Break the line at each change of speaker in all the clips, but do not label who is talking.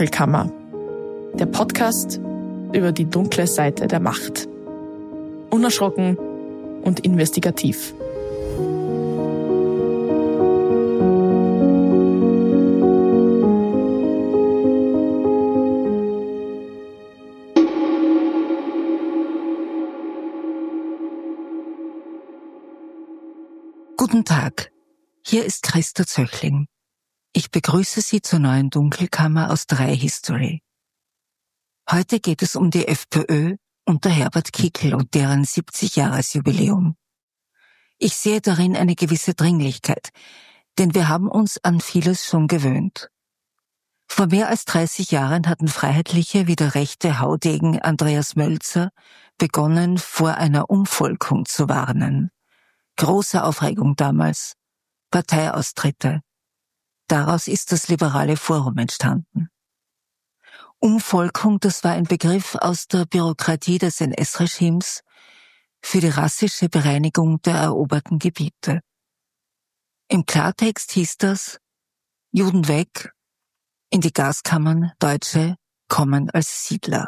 Dunkelkammer, der Podcast über die dunkle Seite der Macht. Unerschrocken und investigativ.
Guten Tag, hier ist Christa Zöchling. Ich begrüße Sie zur neuen Dunkelkammer aus 3 History. Heute geht es um die FPÖ unter Herbert Kickl und deren 70-Jahres-Jubiläum. Ich sehe darin eine gewisse Dringlichkeit, denn wir haben uns an vieles schon gewöhnt. Vor mehr als 30 Jahren hatten Freiheitliche wie der rechte Haudegen Andreas Mölzer begonnen, vor einer Umvolkung zu warnen. Große Aufregung damals, Parteiaustritte. Daraus ist das Liberale Forum entstanden. Umvolkung, das war ein Begriff aus der Bürokratie des NS-Regimes für die rassische Bereinigung der eroberten Gebiete. Im Klartext hieß das: Juden weg, in die Gaskammern, Deutsche kommen als Siedler.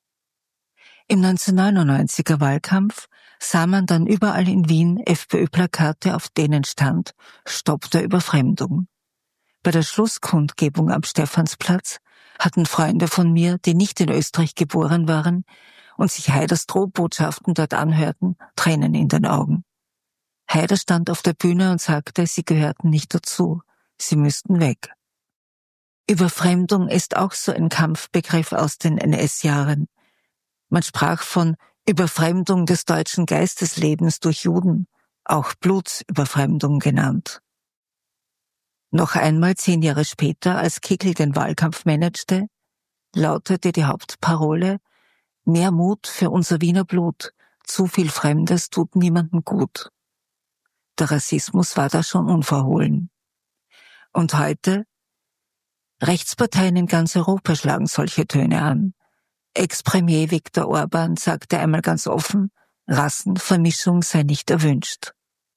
Im 1999er Wahlkampf sah man dann überall in Wien FPÖ-Plakate, auf denen stand: Stopp der Überfremdung. Bei der Schlusskundgebung am Stephansplatz hatten Freunde von mir, die nicht in Österreich geboren waren und sich Haiders Drohbotschaften dort anhörten, Tränen in den Augen. Haider stand auf der Bühne und sagte, sie gehörten nicht dazu, sie müssten weg. Überfremdung ist auch so ein Kampfbegriff aus den NS-Jahren. Man sprach von Überfremdung des deutschen Geisteslebens durch Juden, auch Blutsüberfremdung genannt. Noch einmal 10 Jahre später, als Kickl den Wahlkampf managte, lautete die Hauptparole: Mehr Mut für unser Wiener Blut, zu viel Fremdes tut niemandem gut. Der Rassismus war da schon unverhohlen. Und heute? Rechtsparteien in ganz Europa schlagen solche Töne an. Ex-Premier Viktor Orban sagte einmal ganz offen, Rassenvermischung sei nicht erwünscht.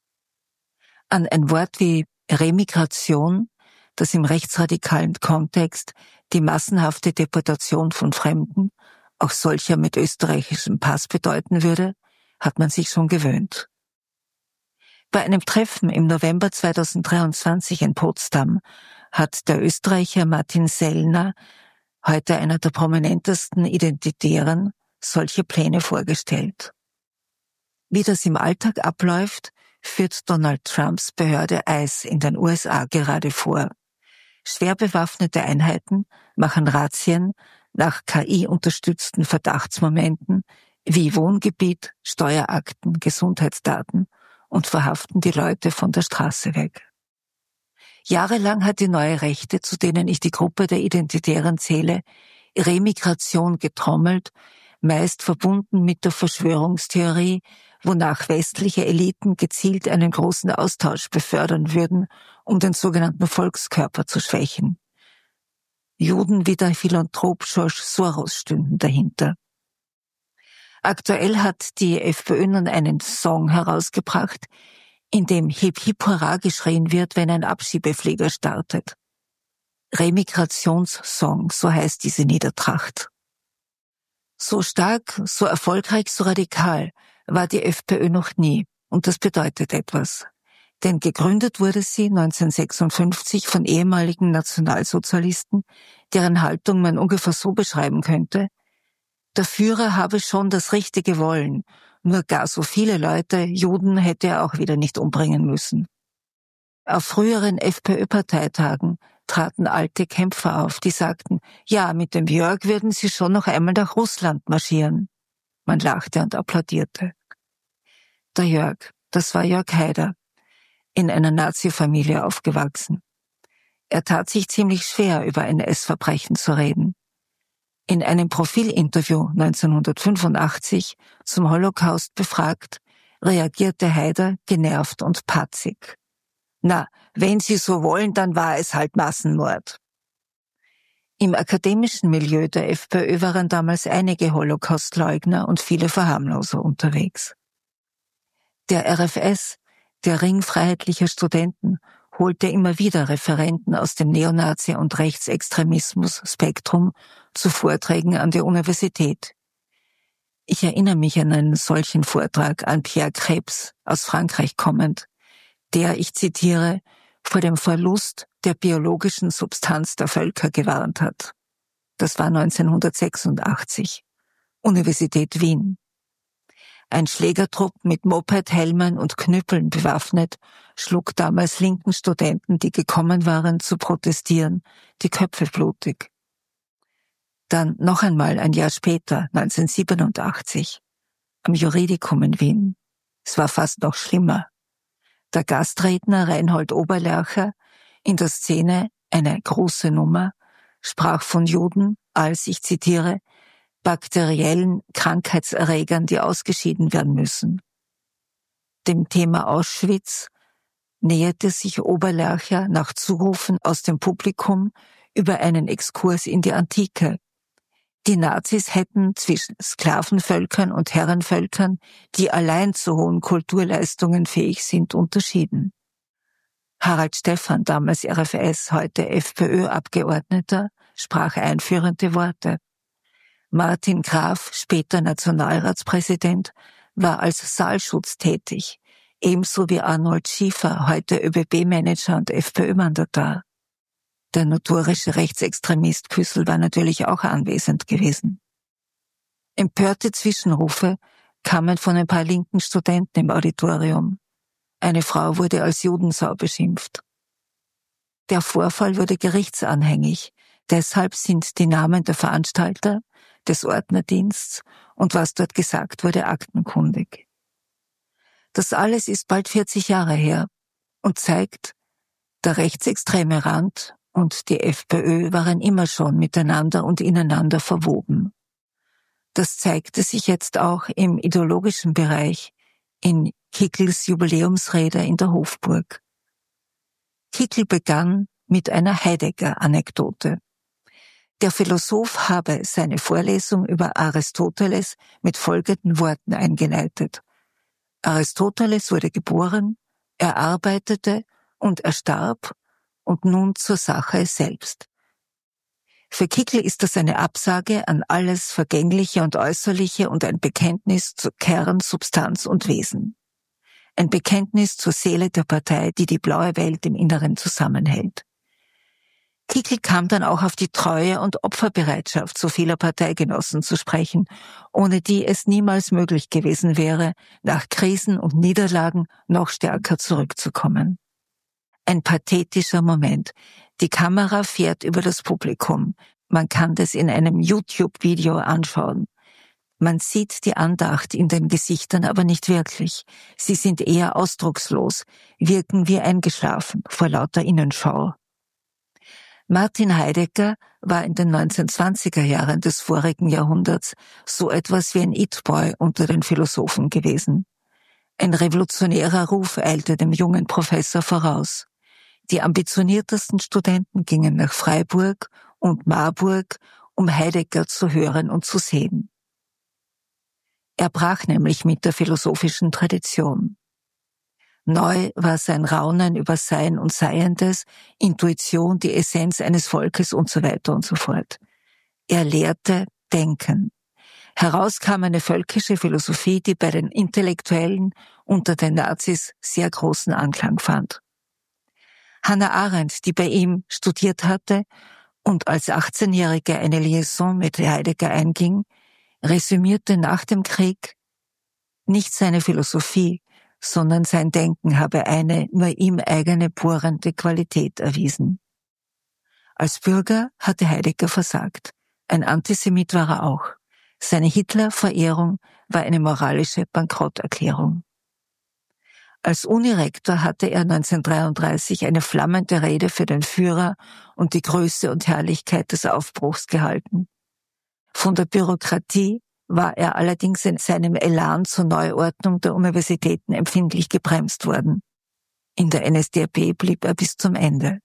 An ein Wort wie Remigration, das im rechtsradikalen Kontext die massenhafte Deportation von Fremden, auch solcher mit österreichischem Pass, bedeuten würde, hat man sich schon gewöhnt. Bei einem Treffen im November 2023 in Potsdam hat der Österreicher Martin Sellner, heute einer der prominentesten Identitären, solche Pläne vorgestellt. Wie das im Alltag abläuft, führt Donald Trumps Behörde ICE in den USA gerade vor. Schwer bewaffnete Einheiten machen Razzien nach KI-unterstützten Verdachtsmomenten wie Wohngebiet, Steuerakten, Gesundheitsdaten und verhaften die Leute von der Straße weg. Jahrelang hat die neue Rechte, zu denen ich die Gruppe der Identitären zähle, Remigration getrommelt, meist verbunden mit der Verschwörungstheorie, wonach westliche Eliten gezielt einen großen Austausch befördern würden, um den sogenannten Volkskörper zu schwächen. Juden wie der Philanthrop George Soros stünden dahinter. Aktuell hat die FPÖ nun einen Song herausgebracht, in dem Hip Hip Hurra geschrien wird, wenn ein Abschiebeflieger startet. Remigrationssong, so heißt diese Niedertracht. So stark, so erfolgreich, so radikal war die FPÖ noch nie, und das bedeutet etwas. Denn gegründet wurde sie 1956 von ehemaligen Nationalsozialisten, deren Haltung man ungefähr so beschreiben könnte: Der Führer habe schon das Richtige wollen, nur gar so viele Leute, Juden, hätte er auch wieder nicht umbringen müssen. Auf früheren FPÖ-Parteitagen traten alte Kämpfer auf, die sagten, ja, mit dem Jörg würden sie schon noch einmal nach Russland marschieren. Man lachte und applaudierte. Der Jörg, das war Jörg Haider, in einer Nazi-Familie aufgewachsen. Er tat sich ziemlich schwer, über NS-Verbrechen zu reden. In einem Profilinterview 1985 zum Holocaust befragt, reagierte Haider genervt und patzig. Na, wenn Sie so wollen, dann war es halt Massenmord. Im akademischen Milieu der FPÖ waren damals einige Holocaustleugner und viele Verharmloser unterwegs. Der RFS, der Ring freiheitlicher Studenten, holte immer wieder Referenten aus dem Neonazi- und Rechtsextremismus-Spektrum zu Vorträgen an der Universität. Ich erinnere mich an einen solchen Vortrag an Pierre Krebs aus Frankreich kommend, der, ich zitiere, vor dem Verlust der biologischen Substanz der Völker gewarnt hat. Das war 1986. Universität Wien. Ein Schlägertrupp mit Mopedhelmen und Knüppeln bewaffnet schlug damals linken Studenten, die gekommen waren, zu protestieren, die Köpfe blutig. Dann noch einmal ein Jahr später, 1987, am Juridikum in Wien. Es war fast noch schlimmer. Der Gastredner Reinhold Oberlercher, in der Szene eine große Nummer, sprach von Juden als, ich zitiere, bakteriellen Krankheitserregern, die ausgeschieden werden müssen. Dem Thema Auschwitz näherte sich Oberlercher nach Zurufen aus dem Publikum über einen Exkurs in die Antike. Die Nazis hätten zwischen Sklavenvölkern und Herrenvölkern, die allein zu hohen Kulturleistungen fähig sind, unterschieden. Harald Stephan, damals RFS, heute FPÖ-Abgeordneter, sprach einführende Worte. Martin Graf, später Nationalratspräsident, war als Saalschutz tätig, ebenso wie Arnold Schiefer, heute ÖBB-Manager und FPÖ-Mandatar. Der notorische Rechtsextremist Küssel war natürlich auch anwesend gewesen. Empörte Zwischenrufe kamen von ein paar linken Studenten im Auditorium. Eine Frau wurde als Judensau beschimpft. Der Vorfall wurde gerichtsanhängig, deshalb sind die Namen der Veranstalter, des Ordnerdiensts und was dort gesagt wurde, aktenkundig. Das alles ist bald 40 Jahre her und zeigt, der rechtsextreme Rand und die FPÖ waren immer schon miteinander und ineinander verwoben. Das zeigte sich jetzt auch im ideologischen Bereich in Kickls Jubiläumsrede in der Hofburg. Kickl begann mit einer Heidegger-Anekdote. Der Philosoph habe seine Vorlesung über Aristoteles mit folgenden Worten eingeleitet. Aristoteles wurde geboren, er arbeitete und er starb und nun zur Sache selbst. Für Kickl ist das eine Absage an alles Vergängliche und Äußerliche und ein Bekenntnis zu Kern, Substanz und Wesen. Ein Bekenntnis zur Seele der Partei, die die blaue Welt im Inneren zusammenhält. Kickl kam dann auch auf die Treue und Opferbereitschaft so vieler Parteigenossen zu sprechen, ohne die es niemals möglich gewesen wäre, nach Krisen und Niederlagen noch stärker zurückzukommen. Ein pathetischer Moment. Die Kamera fährt über das Publikum. Man kann das in einem YouTube-Video anschauen. Man sieht die Andacht in den Gesichtern aber nicht wirklich. Sie sind eher ausdruckslos, wirken wie eingeschlafen vor lauter Innenschau. Martin Heidegger war in den 1920er Jahren des vorigen Jahrhunderts so etwas wie ein It-Boy unter den Philosophen gewesen. Ein revolutionärer Ruf eilte dem jungen Professor voraus. Die ambitioniertesten Studenten gingen nach Freiburg und Marburg, um Heidegger zu hören und zu sehen. Er brach nämlich mit der philosophischen Tradition. Neu war sein Raunen über Sein und Seiendes, Intuition, die Essenz eines Volkes und so weiter und so fort. Er lehrte Denken. Heraus kam eine völkische Philosophie, die bei den Intellektuellen unter den Nazis sehr großen Anklang fand. Hannah Arendt, die bei ihm studiert hatte und als 18-Jährige eine Liaison mit Heidegger einging, resümierte nach dem Krieg, nicht seine Philosophie, sondern sein Denken habe eine nur ihm eigene bohrende Qualität erwiesen. Als Bürger hatte Heidegger versagt. Ein Antisemit war er auch. Seine Hitler-Verehrung war eine moralische Bankrotterklärung. Als Unirektor hatte er 1933 eine flammende Rede für den Führer und die Größe und Herrlichkeit des Aufbruchs gehalten. Von der Bürokratie war er allerdings in seinem Elan zur Neuordnung der Universitäten empfindlich gebremst worden. In der NSDAP blieb er bis zum Ende.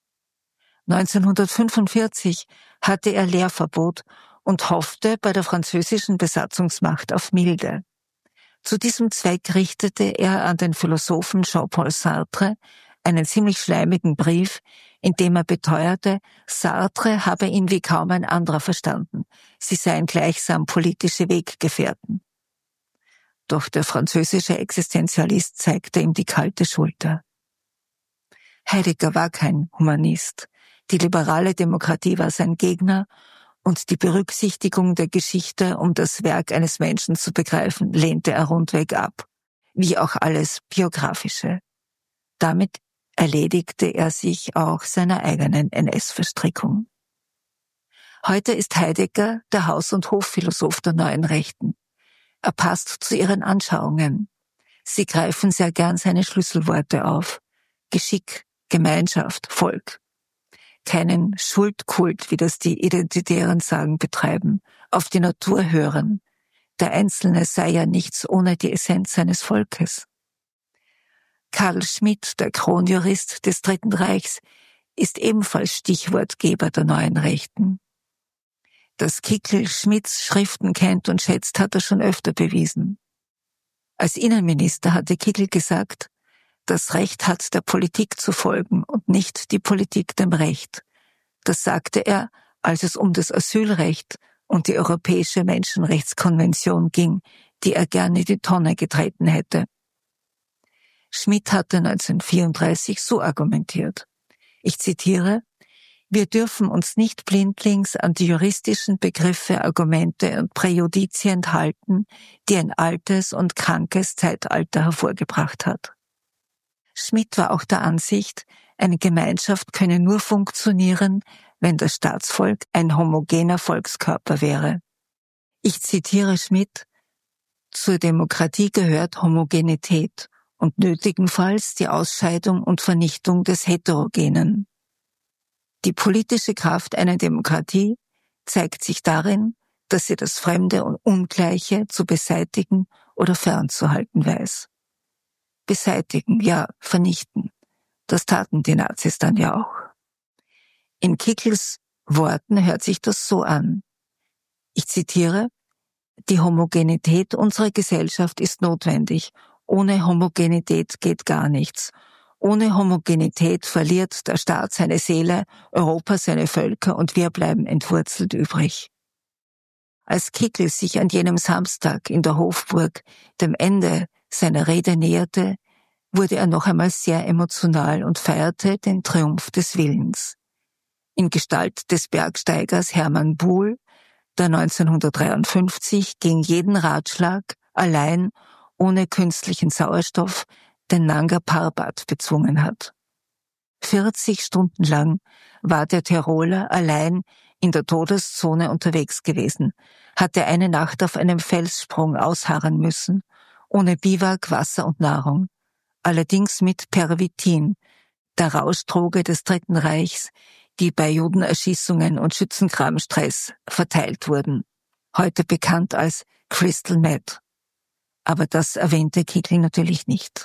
1945 hatte er Lehrverbot und hoffte bei der französischen Besatzungsmacht auf Milde. Zu diesem Zweck richtete er an den Philosophen Jean-Paul Sartre einen ziemlich schleimigen Brief, in dem er beteuerte, Sartre habe ihn wie kaum ein anderer verstanden. Sie seien gleichsam politische Weggefährten. Doch der französische Existenzialist zeigte ihm die kalte Schulter. Heidegger war kein Humanist. Die liberale Demokratie war sein Gegner und die Berücksichtigung der Geschichte, um das Werk eines Menschen zu begreifen, lehnte er rundweg ab, wie auch alles Biografische. Damit erledigte er sich auch seiner eigenen NS-Verstrickung. Heute ist Heidegger der Haus- und Hofphilosoph der neuen Rechten. Er passt zu ihren Anschauungen. Sie greifen sehr gern seine Schlüsselworte auf. Geschick, Gemeinschaft, Volk. Keinen Schuldkult, wie das die Identitären sagen, betreiben, auf die Natur hören. Der Einzelne sei ja nichts ohne die Essenz seines Volkes. Carl Schmitt, der Kronjurist des Dritten Reichs, ist ebenfalls Stichwortgeber der neuen Rechten. Dass Kickl Schmidts Schriften kennt und schätzt, hat er schon öfter bewiesen. Als Innenminister hatte Kickl gesagt, das Recht hat der Politik zu folgen und nicht die Politik dem Recht. Das sagte er, als es um das Asylrecht und die Europäische Menschenrechtskonvention ging, die er gerne in die Tonne getreten hätte. Schmitt hatte 1934 so argumentiert. Ich zitiere: Wir dürfen uns nicht blindlings an die juristischen Begriffe, Argumente und Präjudizien halten, die ein altes und krankes Zeitalter hervorgebracht hat. Schmitt war auch der Ansicht, eine Gemeinschaft könne nur funktionieren, wenn das Staatsvolk ein homogener Volkskörper wäre. Ich zitiere Schmitt: Zur Demokratie gehört Homogenität und nötigenfalls die Ausscheidung und Vernichtung des Heterogenen. Die politische Kraft einer Demokratie zeigt sich darin, dass sie das Fremde und Ungleiche zu beseitigen oder fernzuhalten weiß. Beseitigen, ja, vernichten. Das taten die Nazis dann ja auch. In Kickls Worten hört sich das so an. Ich zitiere: Die Homogenität unserer Gesellschaft ist notwendig. Ohne Homogenität geht gar nichts. Ohne Homogenität verliert der Staat seine Seele, Europa seine Völker und wir bleiben entwurzelt übrig. Als Kickl sich an jenem Samstag in der Hofburg dem Ende seiner Rede näherte, wurde er noch einmal sehr emotional und feierte den Triumph des Willens. In Gestalt des Bergsteigers Hermann Buhl, der 1953 gegen jeden Ratschlag, allein, ohne künstlichen Sauerstoff, den Nanga Parbat bezwungen hat. 40 Stunden lang war der Tiroler allein in der Todeszone unterwegs gewesen, hatte eine Nacht auf einem Felssprung ausharren müssen, ohne Biwak, Wasser und Nahrung, allerdings mit Pervitin, der Rauschdroge des Dritten Reichs, die bei Judenerschießungen und Schützenkramstress verteilt wurden, heute bekannt als Crystal Meth. Aber das erwähnte Kickl natürlich nicht.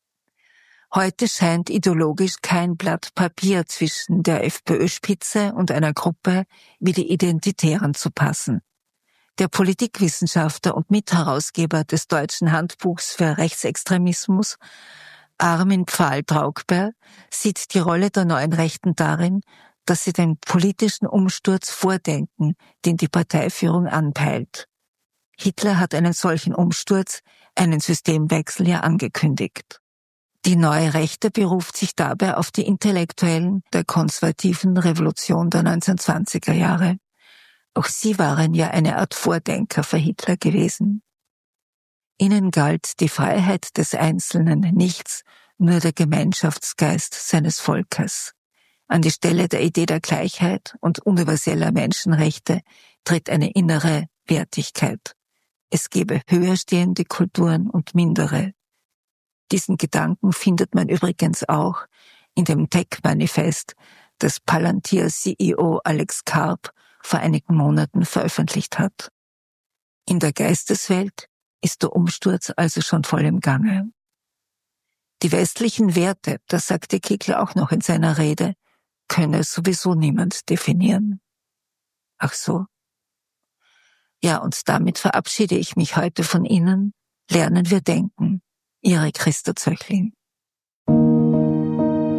Heute scheint ideologisch kein Blatt Papier zwischen der FPÖ-Spitze und einer Gruppe wie die Identitären zu passen. Der Politikwissenschaftler und Mitherausgeber des Deutschen Handbuchs für Rechtsextremismus, Armin Pfahl-Traugber, sieht die Rolle der neuen Rechten darin, dass sie den politischen Umsturz vordenken, den die Parteiführung anpeilt. Hitler hat einen solchen Umsturz, einen Systemwechsel ja angekündigt. Die neue Rechte beruft sich dabei auf die Intellektuellen der konservativen Revolution der 1920er Jahre. Auch sie waren ja eine Art Vordenker für Hitler gewesen. Ihnen galt die Freiheit des Einzelnen nichts, nur der Gemeinschaftsgeist seines Volkes. An die Stelle der Idee der Gleichheit und universeller Menschenrechte tritt eine innere Wertigkeit. Es gebe höher stehende Kulturen und mindere. Diesen Gedanken findet man übrigens auch in dem Tech-Manifest, das Palantir-CEO Alex Karp vor einigen Monaten veröffentlicht hat. In der Geisteswelt ist der Umsturz also schon voll im Gange. Die westlichen Werte, das sagte Kickl auch noch in seiner Rede, könne sowieso niemand definieren. Ach so. Ja, und damit verabschiede ich mich heute von Ihnen. Lernen wir denken. Ihre Christa Zöchlin.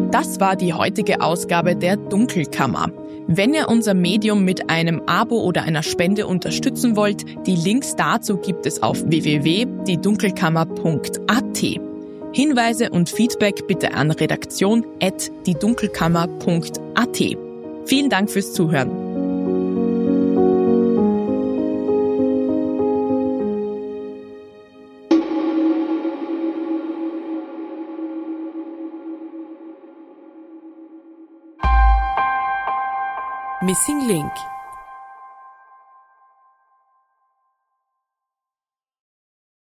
Das war die heutige Ausgabe der Dunkelkammer. Wenn ihr unser Medium mit einem Abo oder einer Spende unterstützen wollt, die Links dazu gibt es auf www.diedunkelkammer.at. Hinweise und Feedback bitte an redaktion@diedunkelkammer.at. Vielen Dank fürs Zuhören.
Missing Link